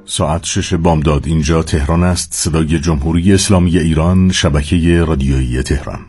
ساعت 6 بامداد. اینجا تهران است. صدای جمهوری اسلامی ایران، شبکه رادیویی تهران.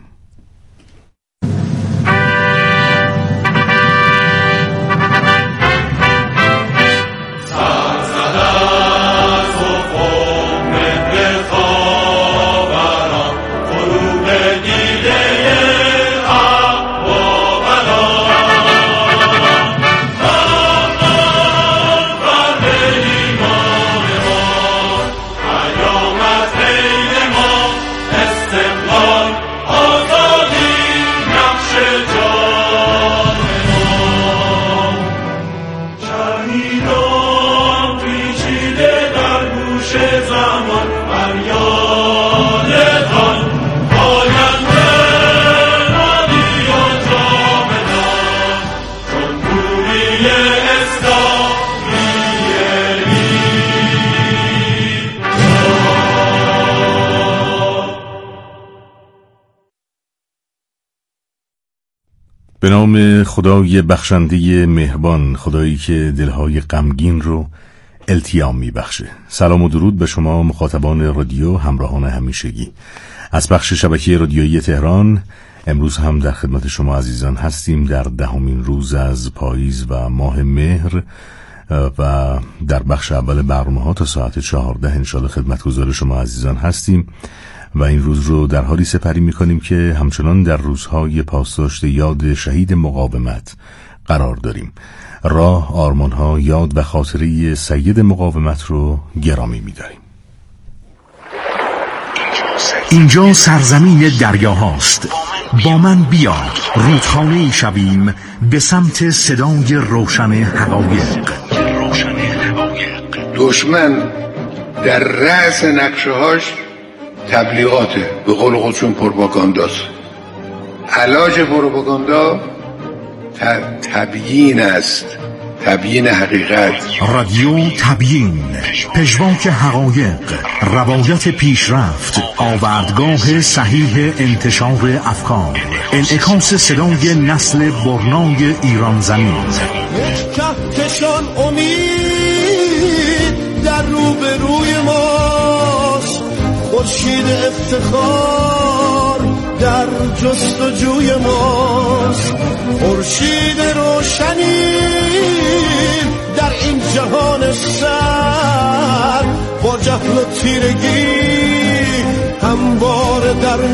به نام خدای بخشنده مهربان، خدایی که دلهای غمگین رو التیام میبخشه. سلام و درود به شما مخاطبان رادیو، همراهان همیشگی از بخش شبکه رادیویی تهران. امروز هم در خدمت شما عزیزان هستیم در 10مین روز از پاییز و ماه مهر و در بخش اول برنامه‌ها تا ساعت 14 انشالله خدمتگزار شما عزیزان هستیم و این روز رو در حالی سپری می‌کنیم که همچنان در روزهای پاسداشت یاد شهید مقاومت قرار داریم. راه، آرمان‌ها، یاد و خاطره سید مقاومت رو گرامی می‌داریم. اینجا سرزمین دریاهاست. با من بیا رودخانه‌ای شویم به سمت صدای روشن حقایق. دشمن در رأس نقشه‌هاش تبلیغاته، به قول خودشون پروپاگانداست. علاج پروپاگاندا تبیین است، تبیین حقیقت. رادیو تبیین، پژواک حقایق، روایت پیشرفت، آوردگاه صحیح انتشار افکار، انعکاس صدای نسل برنای ایران زمین. کهکشان امید در روبروی ماست، خورشید افتخار در جستجوی ماست، خورشید روشنی در این جهان سر، با جهل و تیرگی همواره در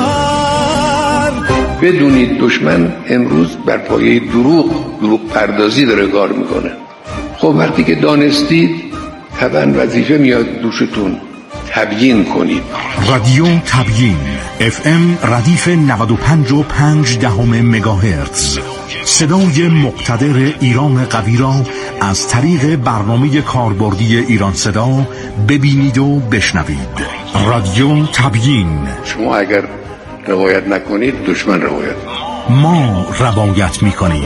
نبرد. بدونید دشمن امروز بر پایه دروغ پردازی داره کار میکنه. خب وقتی که دانستید طبعا وظیفه میاد دوشتون، تبیین کنید. رادیو تبیین FM ردیف 95.5 مگاهرتز، صدای مقتدر ایران قوی را از طریق برنامه کاربردی ایران صدا ببینید و بشنوید. رادیو تبیین. شما اگر روایت نکنید دشمن روایت، ما روایت میکنیم.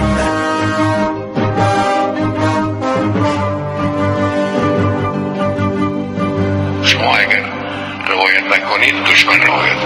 دشمن روایت.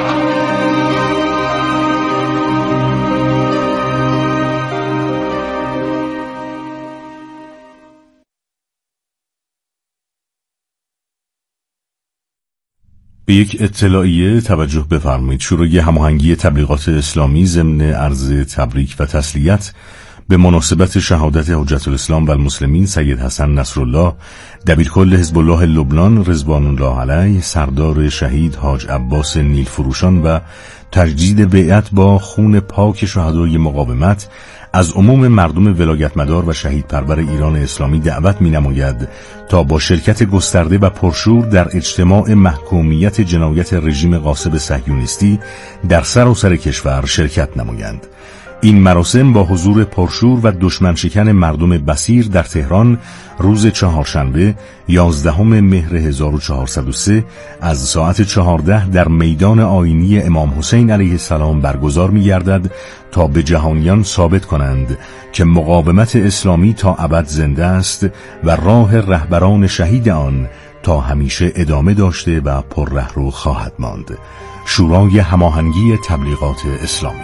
به یک اطلاعیه توجه بفرمایید. شروع هماهنگی تبلیغات اسلامی ضمن عرض تبریک و تسلیت به مناسبت شهادت حجت الاسلام و المسلمین سید حسن نصرالله دبیرکل حزب الله لبنان رضوان الله علیه، سردار شهید حاج عباس نیل فروشان و تجدید بیعت با خون پاک شهدای مقاومت، از عموم مردم ولایت مدار و شهید پرور ایران اسلامی دعوت می نماید تا با شرکت گسترده و پرشور در اجتماع محکومیت جنایت رژیم غاصب صهیونیستی در سراسر کشور شرکت نمایند. این مراسم با حضور پرشور و دشمن شکن مردم بصیر در تهران روز چهارشنبه 11 مهر 1403 از ساعت 14 در میدان آیینی امام حسین علیه السلام برگزار می‌گردد تا به جهانیان ثابت کنند که مقاومت اسلامی تا ابد زنده است و راه رهبران شهید آن تا همیشه ادامه داشته و پررهرو خواهد ماند. شورای هماهنگی تبلیغات اسلامی.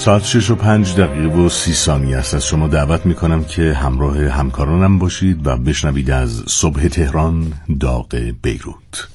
ساعت 6:05 است. از شما دعوت میکنم که همراه همکارانم باشید و بشنوید از صبح تهران داغ بیروت.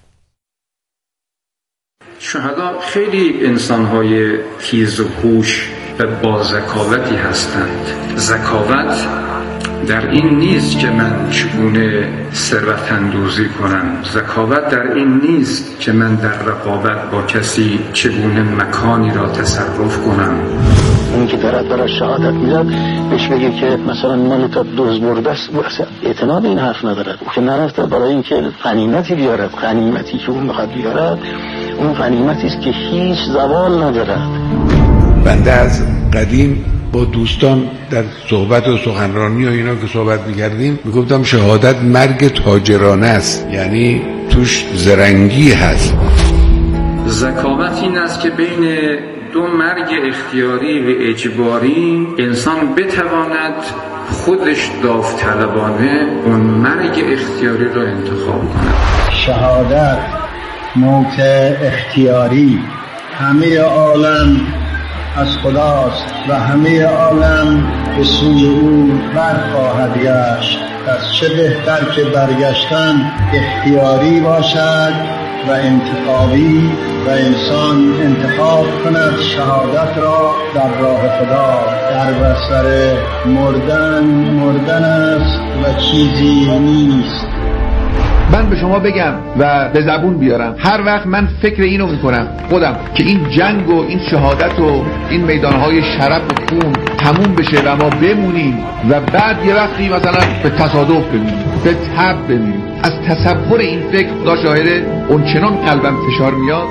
شهدا خیلی انسان‌های تیز و هوش و با ذکاوتی هستند. ذکاوت در این نیست که من چگونه ثروت اندوزی کنم. ذکاوت در این نیست که من در رقابت با کسی چگونه مکانی را تصرف کنم. اون که برای شهادت میاد بهش بگه که مثلا مال تا دوز برده است، اصلا اعتنا به این حرف ندارد. او که نرفته برای اینکه غنیمتی بیارد. غنیمتی که اون بخواد بیارد اون غنیمتی است که هیچ زوال ندارد. بنده از قدیم با دوستان در صحبت و سخنرانی و اینا که صحبت می‌کردیم میگفتم شهادت مرگ تاجرانه است، یعنی توش زرنگی هست. ذکاوت این است که بین دو مرگ اختیاری و اجباری انسان بتواند خودش داوطلبانه اون مرگ اختیاری را انتخاب کند. شهادت موت اختیاری. همه عالم از خداست و همه عالم به سوی او برخواهد گشت. پس چه بهتر که برگشتن اختیاری باشد و انتخابی و انسان انتخاب کند شهادت را در راه خدا. در بستر مردن است و چیزی نیست. من به شما بگم و به زبون بیارم، هر وقت من فکر اینو میکنم خودم که این جنگ و این شهادت و این میدانهای شرف و خون تموم بشه و ما بمونیم و بعد یه وقتی مثلا به تصادف ببینیم، به تب ببینیم، از تصور این فکر خدا شاهده اون چنان قلبم فشار میاد.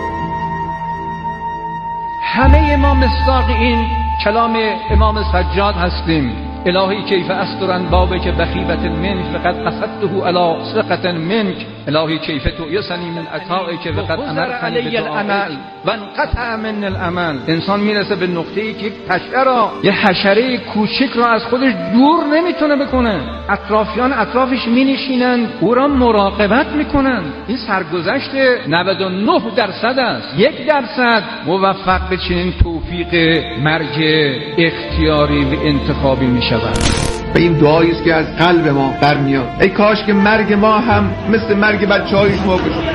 همه ما مصداق این کلام امام سجاد هستیم. الهی کیف استرن بابک بخیبت منک فقد قصدته علی سقط منک. الهی کیف تویسنی من عطائک وقد امرتنی بالعمل و انقطع من العمل. انسان میرسه به نقطه‌ای که یه حشره کوچک را از خودش دور نمیتونه بکنه. اطرافیان اطرافش مینشینن، او را مراقبت میکنن. این سرگذشت 99% است. 1% موفق به چنین توفیق مرگ اختیاری و انتخابی میشه. و این دعایی است که از قلب ما برمیاد. ای کاش که مرگ ما هم مثل مرگ بچه‌های شما بشه.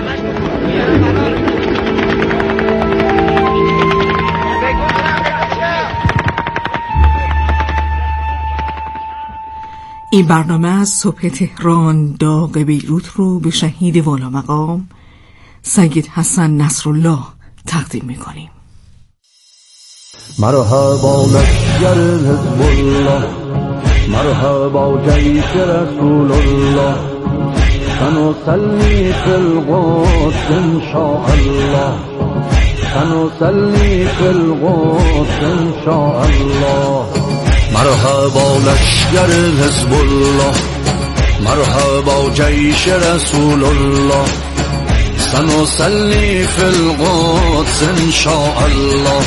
این برنامه از صبح تهران داغ بیروت رو به شهید والا مقام سید حسن نصرالله تقدیم می‌کنیم. مرحبا لشکر حزب الله، مرحبا جیش رسول الله، سنصلي في القدس ان شاء الله، سنصلي في القدس ان شاء الله. مرحبا لشکر حزب الله، مرحبا جیش رسول الله، سنصلي في القدس ان شاء الله،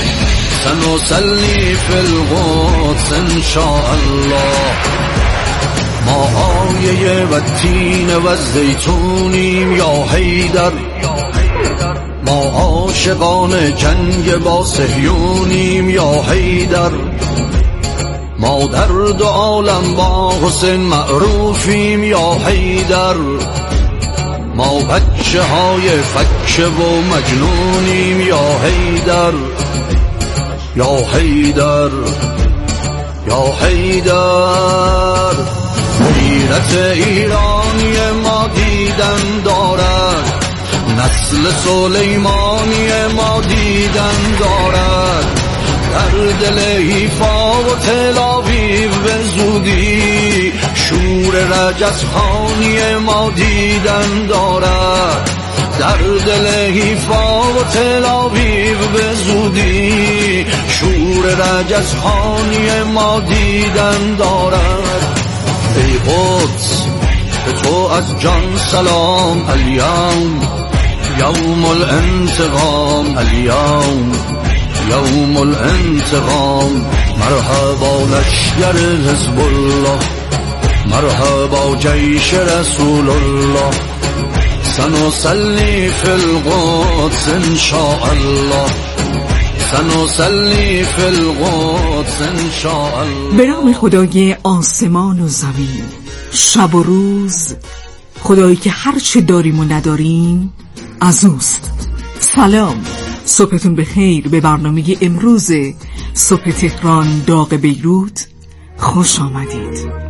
سنصلي في القدس ان شاء الله. ما آیه و تین و زیتونیم یا حیدر، ما عاشقان جنگ با صهیونیم یا حیدر، ما در دو عالم با حسین معروفیم یا حیدر، ما بچه های فکه و مجنونیم یا حیدر، یا حیدر، یا حیدر. غیرت ایرانی ما دیدن دارد، نسل سلیمانی ما دیدن دارد، در دل حیفا و تل آویو به زودی شور رجزخانی ما دیدن دارد، در دل حیفا و تل آویو به زودی شور رجزخانی ما دیدن دارد. ای قدس به تو از جان سلام، الیوم یوم الانتقام، الیوم یوم الانتقام. مرحبا لشکر حزب الله، مرحبا جیش رسول الله، سنصلي في القدس ان شاء الله، سنصلي في القدس ان شاء الله. به نام خدای آسمان و زمین، شب و روز، خدایی که هر چه داریم و نداریم از اوست. سلام، صبحتون بخیر. به برنامه امروز صبح تهران داغ بیروت خوش آمدید.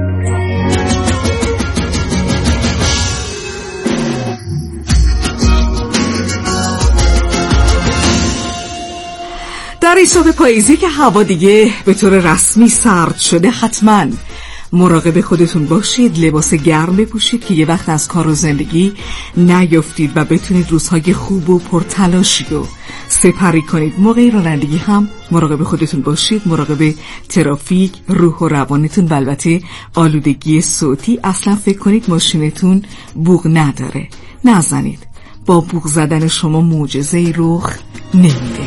در این صبح پاییزی که هوا دیگه به طور رسمی سرد شده، حتما مراقب خودتون باشید. لباس گرم بپوشید که یه وقت از کار و زندگی نیفتید و بتونید روزهای خوب و پرتلاشی رو سپری کنید. موقع رانندگی هم مراقب خودتون باشید، مراقب ترافیک، روح و روانتون و البته آلودگی صوتی. اصلا فکر کنید ماشینتون بوق نداره، نزنید. با بوق زدن شما معجزه‌ای رخ نمیده.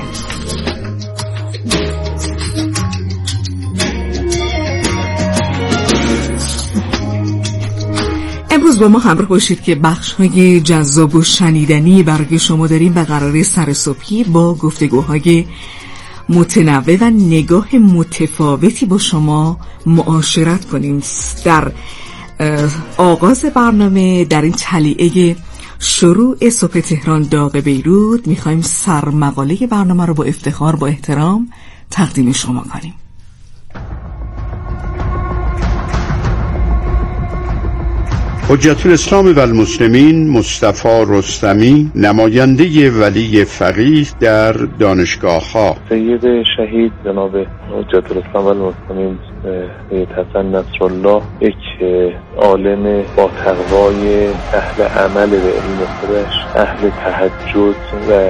امروز با ما همراه باشید که بخش‌های جذاب و شنیدنی برای شما داریم و قراره سر صبحی با گفتگوهای متنوع و نگاه متفاوتی با شما معاشرت کنیم. در آغاز برنامه، در این تلیعه شروع صبح تهران داغ بیروت، میخوایم سرمقاله برنامه رو با افتخار، با احترام تقدیم شما کنیم. حجت الاسلام و المسلمین مصطفی رستمی، نماینده ولی فقیه در دانشگاه‌ها. سید شهید جناب حجت الاسلام و المسلمین سید حسن نصرالله، یک عالم با تقوای، اهل عمل به علم خودش، اهل تهجد و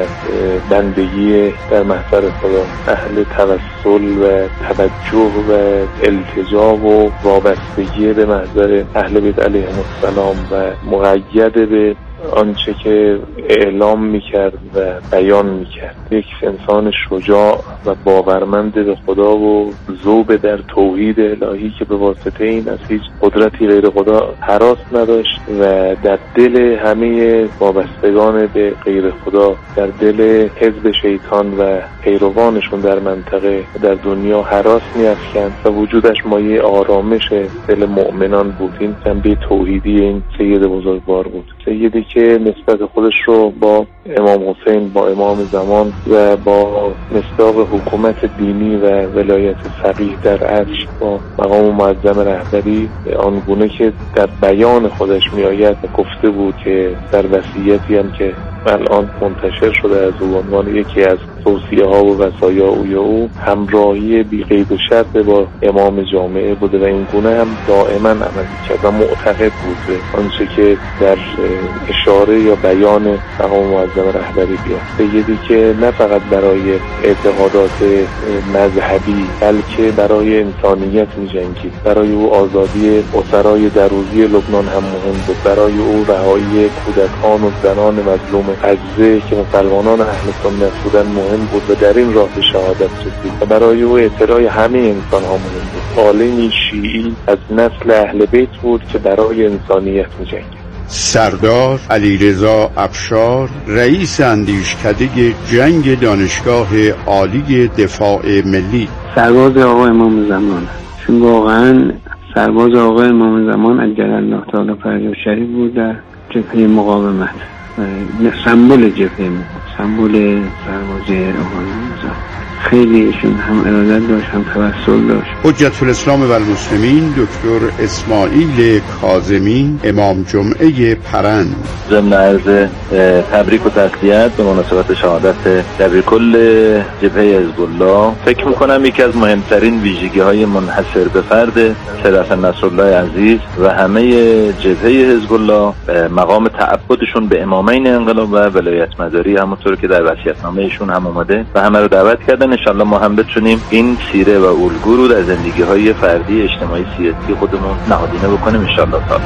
بندگی در محضر خدا، اهل توسل و توجه و التجا و وابستگی به محضر اهل بیت علیهم السلام و مقید به آنچه که اعلام میکرد و بیان میکرد. یک انسان شجاع و باورمند به خدا و ذوب در توحید الهی که به واسطه این از هیچ قدرتی غیر خدا هراس نداشت و در دل همه وابستگان به غیر خدا، در دل حزب شیطان و پیروانشون در منطقه و در دنیا هراس می‌افکند و وجودش مایه آرامش دل مؤمنان بود. این جنبه توحیدی این سید بزرگوار بود، سیدی که نسبت خودش رو با امام حسین، با امام زمان و با مصداق حکومت دینی و ولایت فقیه در عرش، با مقام معظم رهبری آنگونه که در بیان خودش میآید گفته بود که در وصیتی هم که الان منتشر شده از او، عنوان یکی از توصیه ها و وصایا او همراهی بی قید و شرط با امام جامعه بوده و این گونه هم دائما عمل کرد و معتقد بود به آنچه که در اشاره یا بیان مقام معظم رهبری بیاد. سیدی که نه فقط برای اعتقادات مذهبی بلکه برای انسانیت می‌جنگید. برای او آزادی اسرای دروزی لبنان هم مهم بود، برای او رهایی کودکان و زنان مظلوم غزه که مسلمانان اهل سنت بودن مهم بود و در این راه به شهادت رسید و برای او اعتراض همه انسان ها مهم بود. عالمی شیعی از نسل اهل بیت بود که برای انسانیت می‌جنگید. سردار علیرضا افشار، رئیس اندیشکده جنگ دانشگاه عالی دفاع ملی. سرباز آقا امام زمان، چون واقعا سرباز آقا امام زمان عجل الله تعالی فرجه شریف بود در جبهه مقاومت، سمبل جبهه، سمبل سربازی آقا امام زمان. خیلی ایشون هم ارادت داشت، هم توسل داشت. حجت الاسلام و المسلمین دکتر اسماعیل کاظمی، امام جمعه پرند. ضمن عرض تبریک و تسلیت به مناسبت شهادت دبیرکل جبهه حزب الله، فکر میکنم یکی از مهمترین ویژگی‌های منحصر به فرد سید حسن نصرالله عزیز و همه جبهه حزب الله مقام تعبدشون به امامین انقلاب و ولایت مداری، همونطور که در وصیت‌نامه ایشون هم اومده و همه رو دعوت کردن انشالله ما هم بتونیم این سیره و الگو رو در زندگی‌های فردی، اجتماعی، سیاسی خودمون نهادینه بکنیم انشالله تعالی.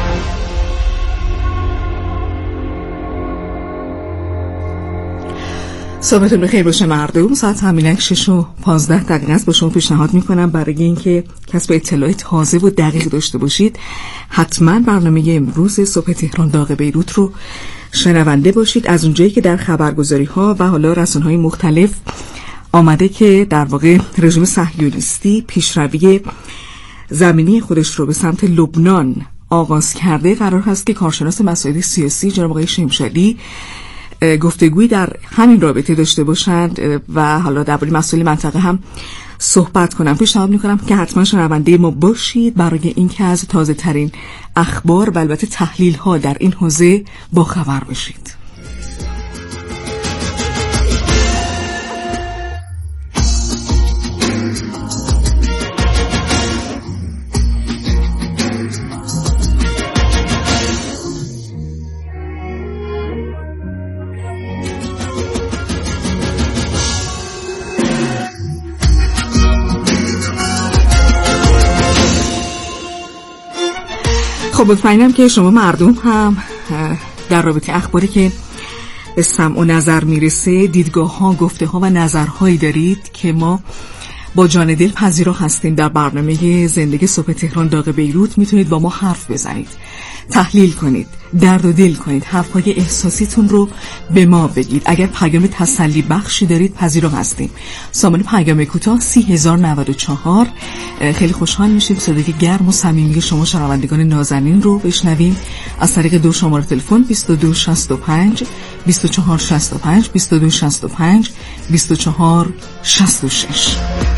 صبحتون بخیر باشه مردم. ساعت همینک 6:15 است. با شما پیشنهاد میکنم برای اینکه کسب اطلاعات تازه و دقیق داشته باشید حتما برنامه امروز صبح تهران داغ بیروت رو شنونده باشید. از اونجایی که در خبرگزاری ها و حالا رسانه‌های مختلف آمده که در واقع رژیم صهیونیستی پیشروی زمینی خودش رو به سمت لبنان آغاز کرده. قرار هست که کارشناس مسائل سیاسی جناب آقای شمشادی گفتگویی در همین رابطه داشته باشند و حالا درباره مسائل منطقه هم صحبت کنم. پیشنهاد میکنم که حتما شنونده ما باشید برای اینکه از تازه ترین اخبار و البته تحلیل ها در این حوزه با خبر باشید. خب مطمئنم که شما مردم هم در رابطه اخباری که به سمع و نظر میرسه دیدگاه ها، گفته ها و نظرهایی دارید که ما با جان دل پذیرا هستیم. در برنامه زندگی صبح تهران داغ بیروت میتونید با ما حرف بزنید، تحلیل کنید، درد و دل کنید، حرفهای احساسیتون رو به ما بگید. اگر پیام تسلی بخشی دارید پذیرا هستیم. سامان پیام کوتاه 30094. خیلی خوشحال میشیم صدای گرم و صمیمی شما شنوندگان نازنین رو بشنویم از طریق دو شماره تلفن 2265 2465 2265 2466.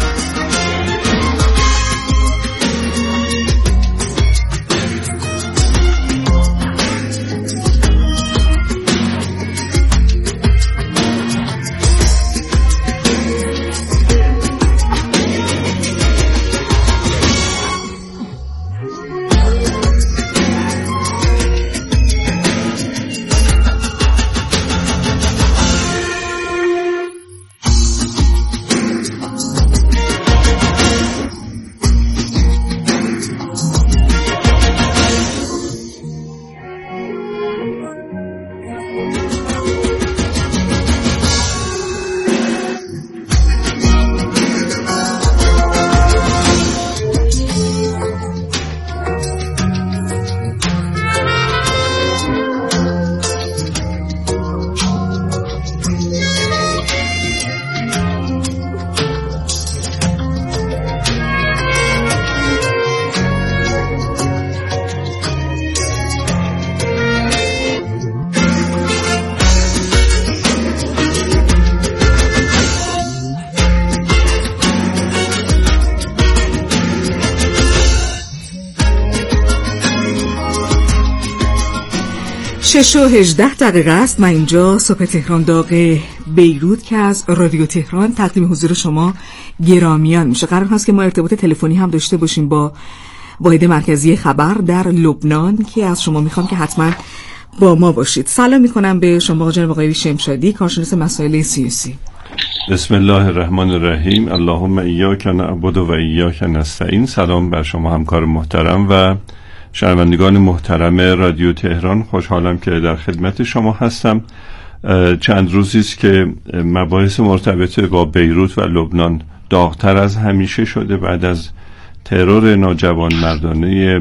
شش و 18 دقیقه است و اینجا صبح تهران داغ بیروت که از رادیو تهران تقدیم حضور شما گرامیان میشه. قرار هست که ما ارتباط تلفنی هم داشته باشیم با واحد مرکزی خبر در لبنان که از شما میخوام که حتما با ما باشید. سلام میکنم به شما جناب آقای شمشادی، کارشناس مسائل سیاسی. بسم الله الرحمن الرحیم. اللهم ایاک نعبد و ایاک نستعین. سلام بر شما همکار محترم و شنوندگان محترم رادیو تهران. خوشحالم که در خدمت شما هستم. چند روزی است که مباحث مرتبط با بیروت و لبنان داغ‌تر از همیشه شده بعد از ترور ناجوانمردانه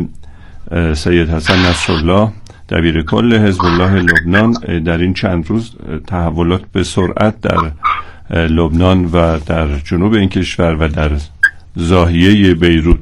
سید حسن نصرالله دبیر کل حزب الله لبنان. در این چند روز تحولات به سرعت در لبنان و در جنوب این کشور و در زاهیه بیروت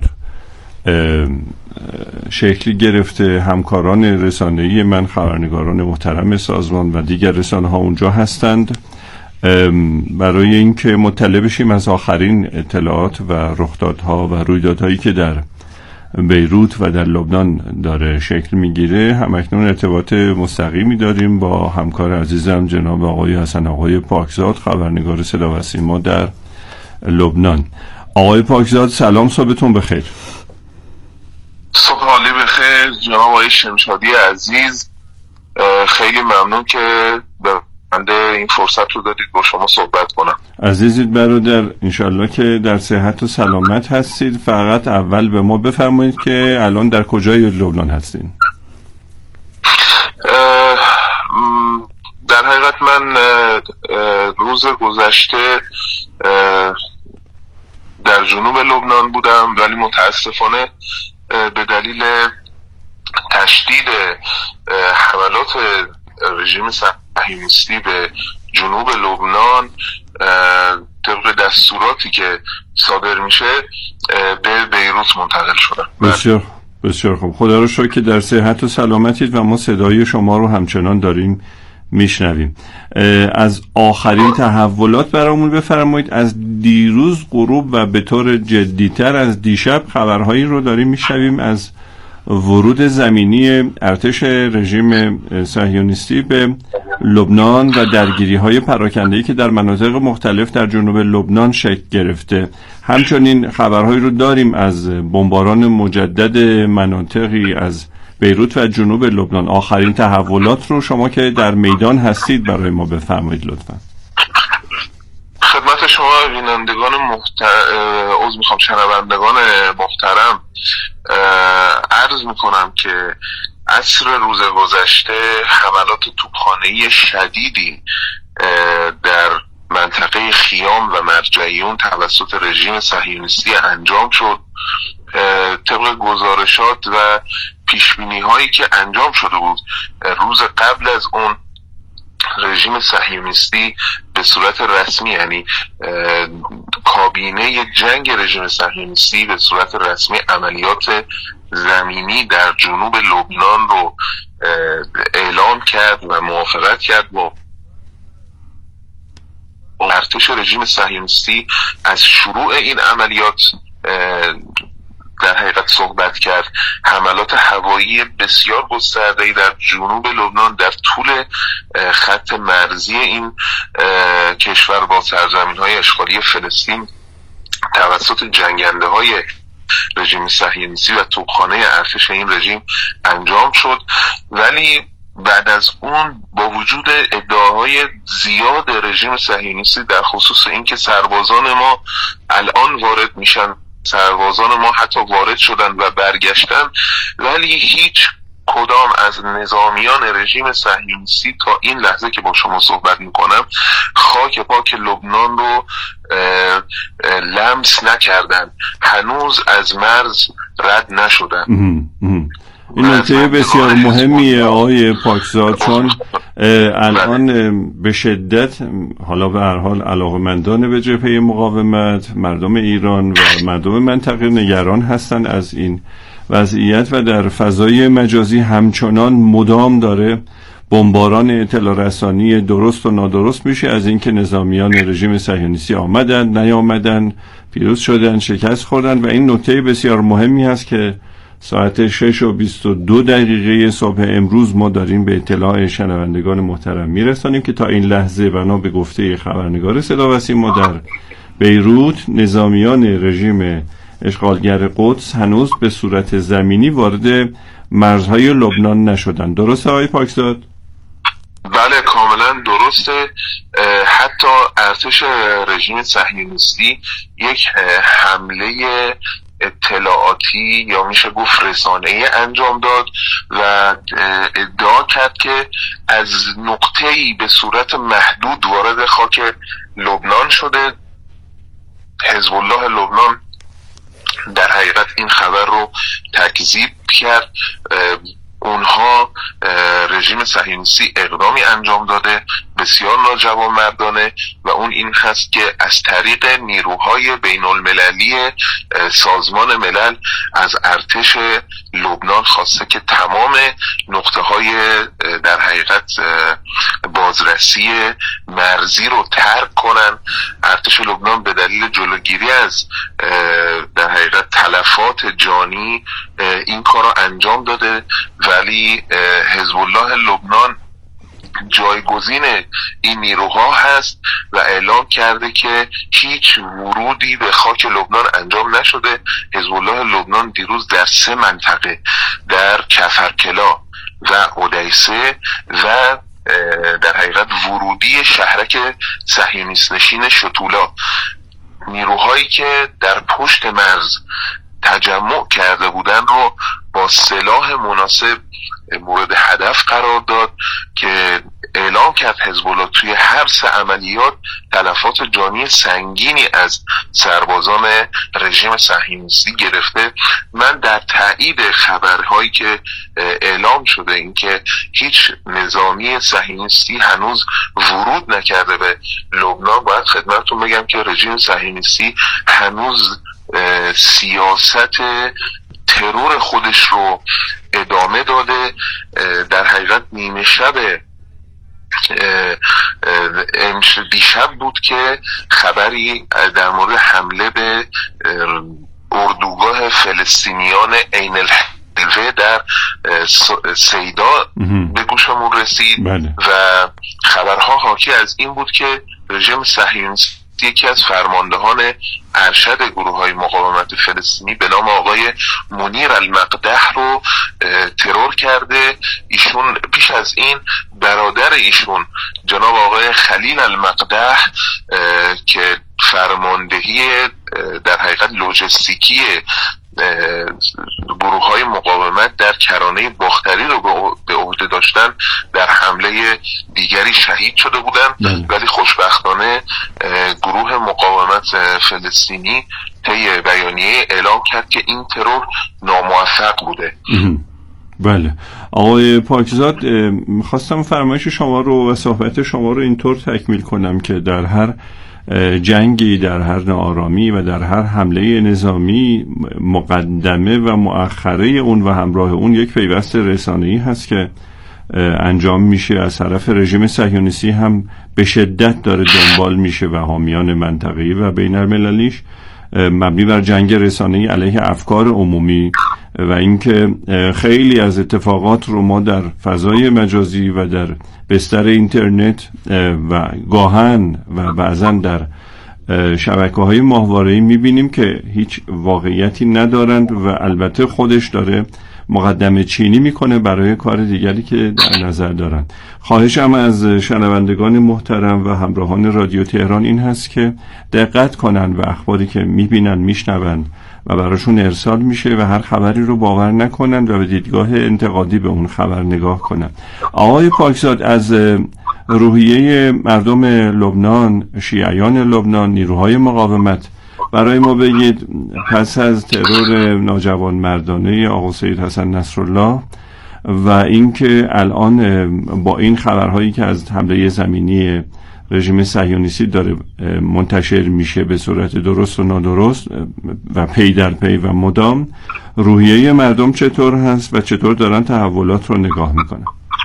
شکلی گرفته. همکاران رسانه‌ای من، خبرنگاران محترم سازمان و دیگر رسانه‌ها اونجا هستند برای اینکه مطلع بشیم از آخرین اطلاعات و رخدادها و رویدادهایی که در بیروت و در لبنان داره شکل میگیره. همکنون ارتباط مستقیمی داریم با همکار عزیزم جناب آقای حسن آقای پاکزاد، خبرنگار صدا و سیما در لبنان. آقای پاکزاد سلام، صبحتون بخیر. صبح حالی بخیر جناب آقای شمشادی عزیز. خیلی ممنون که به بنده این فرصت رو دادید با شما صحبت کنم. عزیزید برادر، انشالله که در صحت و سلامت هستید. فقط اول به ما بفرمایید که الان در کجای لبنان هستین؟ در حقیقت من روز گذشته در جنوب لبنان بودم، ولی متاسفانه به دلیل تشدید حملات رژیم صهیونیستی به جنوب لبنان طبق دستوراتی که صادر میشه به بیروت منتقل شدن. بسیار بسیار خوب. خدا رو شکر که در صحت و سلامتید و ما صدای شما رو همچنان داریم میشنویم. از آخرین تحولات برامون بفرمایید. از دیروز غروب و به طور جدیتر از دیشب خبرهایی رو داریم میشنویم از ورود زمینی ارتش رژیم صهیونیستی به لبنان و درگیری‌های پراکنده‌ای که در مناطق مختلف در جنوب لبنان شکل گرفته. همچنین خبرهایی رو داریم از بمباران مجدد مناطقی از بیروت و جنوب لبنان. آخرین تحولات رو شما که در میدان هستید برای ما بفرمایید لطفاً. خدمت شما بینندگان شنوندگان محترم عرض میکنم که عصر روز گذشته حملات توپخانه‌ای شدیدی در منطقه خیام و مرجعیون توسط رژیم صهیونیستی انجام شد. طبق گزارشات و پیشبینی هایی که انجام شده بود روز قبل از اون رژیم صهیونیستی به صورت رسمی، یعنی کابینه جنگ رژیم صهیونیستی به صورت رسمی عملیات زمینی در جنوب لبنان رو اعلام کرد و موافقت کرد با ارتش رژیم صهیونیستی از شروع این عملیات در حقیقت صحبت کرد. حملات هوایی بسیار گسترده‌ای در جنوب لبنان در طول خط مرزی این کشور با سرزمین‌های اشغالی فلسطین توسط جنگنده‌های رژیم صهیونیستی و توپخانه ارتش این رژیم انجام شد. ولی بعد از اون با وجود ادعاهای زیاد رژیم صهیونیستی در خصوص اینکه سربازان ما الان وارد میشن، سربازان ما حتی وارد شدن و برگشتن، ولی هیچ کدام از نظامیان رژیم صهیونیستی تا این لحظه که با شما صحبت میکنم خاک پاک لبنان رو لمس نکردن، هنوز از مرز رد نشدن. این نکته بسیار مهمیه آقای پاکزاد، چون الان به شدت حالا به هر حال علاقه‌مندان به جبهه مقاومت، مردم ایران و مردم منطقه نگران هستن از این وضعیت و در فضای مجازی همچنان مدام داره بمباران اطلاع رسانی درست و نادرست میشه از اینکه نظامیان رژیم صهیونیستی آمدن، نیامدن، پیروز شدن، شکست خوردن. و این نکته بسیار مهمی هست که ساعت 6:22 صبح امروز ما داریم به اطلاع شنوندگان محترم میرسانیم که تا این لحظه بنا به گفته خبرنگار صدا و سیما در بیروت نظامیان رژیم اشغالگر قدس هنوز به صورت زمینی وارد مرزهای لبنان نشدن. درسته آقای پاکزاد؟ بله کاملا درسته. حتی ارتش رژیم صهیونیستی یک حمله اطلاعاتی یا میشه گفت رسانه‌ای انجام داد و ادعا کرد که از نقطه‌ای به صورت محدود وارد خاک لبنان شده. حزب الله لبنان در حقیقت این خبر رو تکذیب کرد. اونها رژیم صهیونیستی اقدامی انجام داده بسیار ناجوانمردانه و اون این هست که از طریق نیروهای بین المللی سازمان ملل از ارتش لبنان خواسته که تمام نقطه های در حقیقت بازرسی مرزی رو ترک کنن. ارتش لبنان به دلیل جلوگیری از در حقیقت تلفات جانی این کار رو انجام داده، ولی حزب الله لبنان جایگزین این نیروها هست و اعلام کرده که هیچ ورودی به خاک لبنان انجام نشده. حزب الله لبنان دیروز در 3 منطقه در کفرکلا و اودیسه و در حقیقت ورودی شهرک صهیونیست نشین شتولا نیروهایی که در پشت مرز تجمع کرده بودن رو با سلاح مناسب مورد هدف قرار داد که اعلام اعلام کرد حزب الله توی هر سه عملیات تلفات جانی سنگینی از سربازان رژیم صهیونیستی گرفته. من در تایید خبرهایی که اعلام شده اینکه هیچ نظامی صهیونیستی هنوز ورود نکرده به لبنان، باید خدمتتون بگم که رژیم صهیونیستی هنوز سیاست ترور خودش رو ادامه داده. در حقیقت نیمه شب دیشب بود که خبری در مورد حمله به اردوگاه فلسطینیان عین الحلوه در سیدا به گوشمون رسید و خبرها حاکی از این بود که رژیم صهیونیستی یکی از فرماندهان ارشد گروه‌های مقاومت فلسطینی به نام آقای منیر المقدح رو ترور کرده. ایشون پیش از این برادر ایشون جناب آقای خلیل المقدح که فرماندهی در حقیقت لوجستیکی گروه‌های مقاومت در کرانه باختری رو به عهده داشتن، در حمله دیگری شهید شده بودن. ولی خوشبختانه گروه مقاومت فلسطینی طی بیانیه اعلام کرد که این ترور ناموفق بوده. بله آقای پاکزاد، میخواستم فرمایش شما رو و صحبت شما رو اینطور تکمیل کنم که در هر جنگی، در هر ناآرامی و در هر حمله نظامی مقدمه و مؤخره اون و همراه اون یک پیوست رسانه‌ای هست که انجام میشه از طرف رژیم صهیونیستی، هم به شدت داره دنبال میشه و حامیان منطقه‌ای و بین المللیش، مبنی بر جنگ رسانه‌ای علیه افکار عمومی و اینکه خیلی از اتفاقات رو ما در فضای مجازی و در بستر اینترنت و گاهن و بعضا در شبکه‌های ماهواره‌ای می‌بینیم که هیچ واقعیتی ندارند و البته خودش داره مقدمه چینی میکنه برای کار دیگری که در نظر دارند. خواهشم از شنوندگان محترم و همراهان رادیو تهران این هست که دقت کنن و اخباری که میبینن میشنون و براشون ارسال میشه و هر خبری رو باور نکنن و به دیدگاه انتقادی به اون خبر نگاه کنن. آقای پاکزاد، از روحیه مردم لبنان، شیعیان لبنان، نیروهای مقاومت برای ما بگید پس از ترور ناجوان مردانه آقا سید حسن نصرالله و اینکه الان با این خبرهایی که از حمله زمینی رژیم صهیونیستی داره منتشر میشه به صورت درست و نادرست و پی در پی و مدام، روحیه مردم چطور هست و چطور دارن تحولات رو نگاه میکنن؟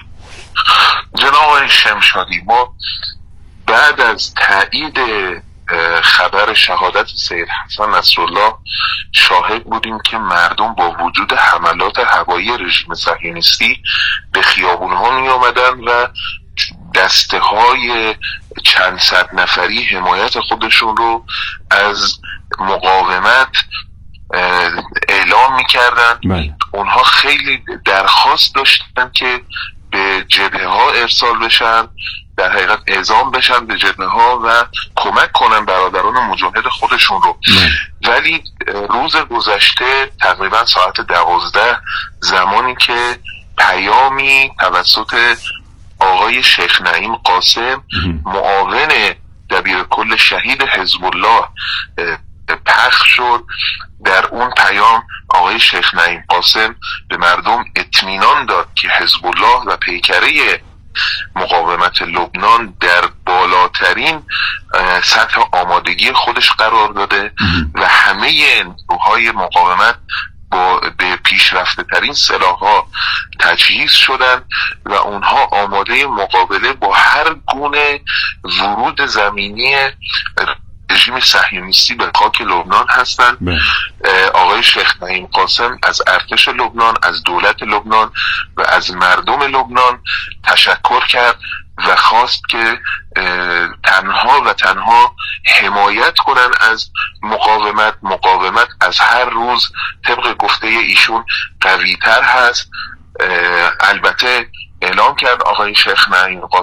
جناب شمشادی، ما بعد از تایید خبر شهادت سید حسن نصرالله شاهد بودیم که مردم با وجود حملات هوایی رژیم صهیونیستی به خیابون‌ها می آمدن و دسته های چند صد نفری حمایت خودشون رو از مقاومت اعلام می کردن. اونها خیلی درخواست داشتن که به جبهه ها ارسال بشن، در حقیقت اعزام بشن به جبهه ها و کمک کنن برادران مجاهد خودشون رو. ولی روز گذشته تقریبا ساعت 12 زمانی که پیامی توسط آقای شیخ نعیم قاسم معاون دبیرکل شهید حزب الله پخش شد، در اون پیام آقای شیخ نعیم قاسم به مردم اطمینان داد که حزب الله و پیکره مقاومت لبنان در بالاترین سطح آمادگی خودش قرار داده و همه نیروهای مقاومت به پیشرفته ترین سلاح‌ها تجهیز شدن و اونها آماده مقابله با هر گونه ورود زمینی رژیم صهیونیستی به خاک لبنان هستند. آقای شیخ نعیم قاسم از ارتش لبنان، از دولت لبنان و از مردم لبنان تشکر کرد و خواست که تنها حمایت کنن از مقاومت از هر روز طبق گفته ایشون قوی‌تر هست. البته اعلام کرد آقای شیخ نعیم قاسم